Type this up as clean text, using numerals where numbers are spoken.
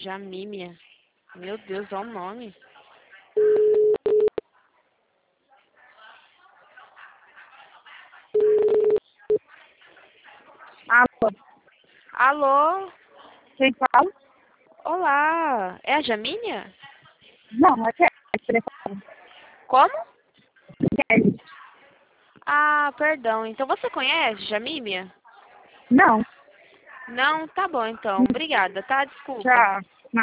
Jamímia. Meu Deus, olha o nome. Alô, Alô? quem fala? Olá. É a Jamínia? Não, é Kelly. Como? Kelly. Ah, perdão. Então você conhece Jamímia? Não, Não? Tá bom então. Obrigada, tá? Desculpa. tchau.